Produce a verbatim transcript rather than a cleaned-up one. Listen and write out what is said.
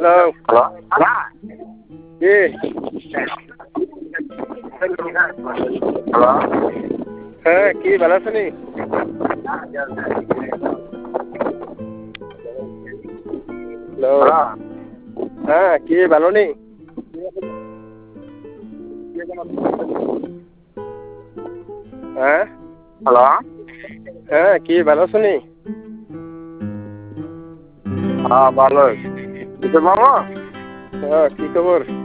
Hello hello কি hello হ্যাঁ কি ভালো আছেন? হ্যালো হ্যালো হ্যাঁ কি ভালো নেই? হ্যাঁ হ্যালো হ্যাঁ কি ভালো আছেন? হ্যাঁ ভালোই কিসের মামা হ্যাঁ কি খবর?